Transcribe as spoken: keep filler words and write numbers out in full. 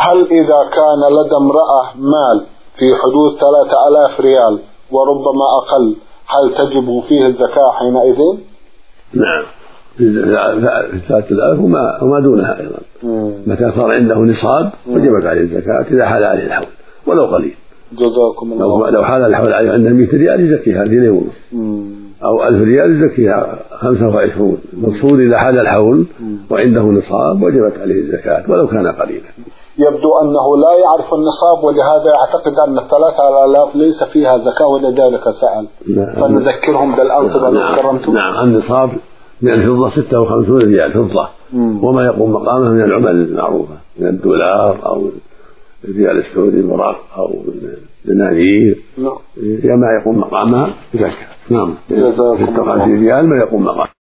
هل إذا كان لدى امرأة مال في حدود ثلاثة آلاف ريال وربما أقل هل تجب فيه الزكاة حينئذ؟ نعم، في ثلاثة آلاف وما, وما دونها أيضا. متى صار عنده نصاب وجبت عليه الزكاة إذا حال عليه الحول ولو قليل. جزاكم الله. لو حال الحول عليه عنده مئة ريال يزكيها اثنين ونصف أو ألف ريال يزكيها خمسة وعشرون. المقصود إذا حال الحول وعنده نصاب وجبت عليه الزكاة ولو كان قليلا. يبدو أنه لا يعرف النصاب ولهذا يعتقد أن الثلاثة آلاف ليس فيها زكاة ولذلك سأل. فنذكرهم بالأنصبة لو كرمتم. نعم، النصاب من الفضة ستة وخمسون ريال فضة وما يقوم مقامه من العمل المعروفة من الدولار أو الريال السعودي المراق أو الدنانير كما يقوم مقامها زكاة. نعم، ستة وخمسين ريال ما يقوم مقامها.